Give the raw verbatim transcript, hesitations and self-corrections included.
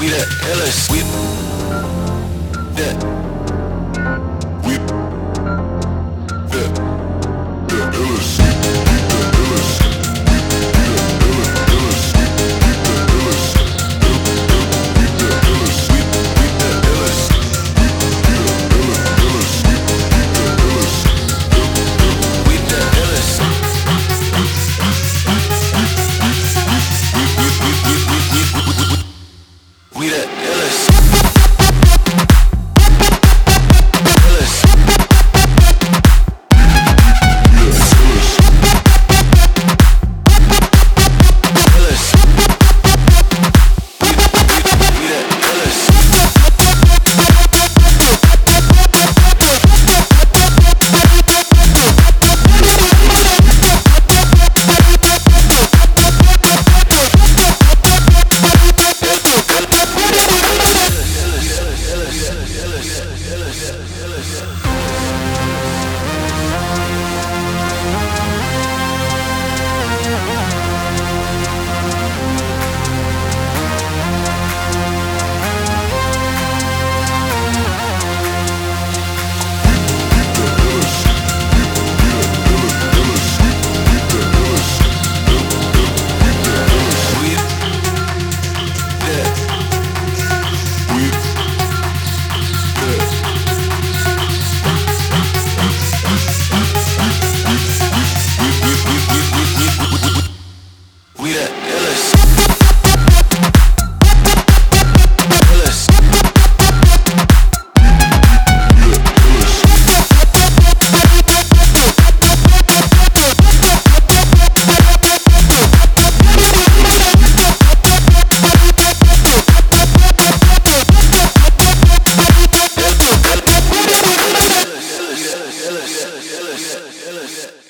We the illest. We the we the the illest. The illest. We the illest. Illest. Illest. We, we, we the illest. We the illest. Illest. Illest.